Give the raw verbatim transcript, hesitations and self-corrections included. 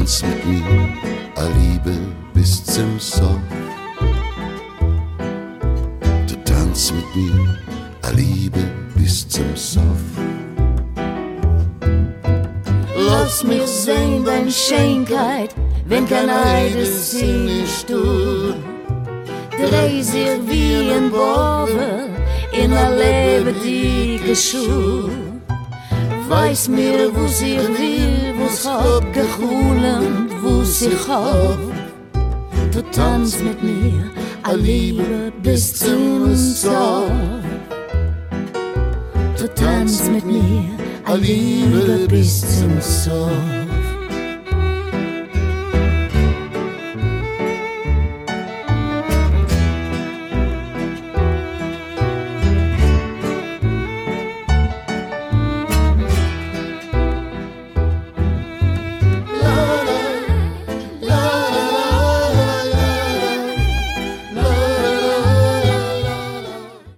tanz mit mir, a Liebe bis zum Sof. Du tanz mit mir, a Liebe bis zum Sof. Lass mich sehen dein Schönheit, wenn kein Eides sie nicht tut. Dreh sich wie ein Bobe in a lebendige Schuh. Weiß mir, wo sie will, wo's hab geholen, wo's ich hab. Du tanzt mit mir, a Liebe bis zum Sof. Du tanzt mit mir, a Liebe bis zum Sof.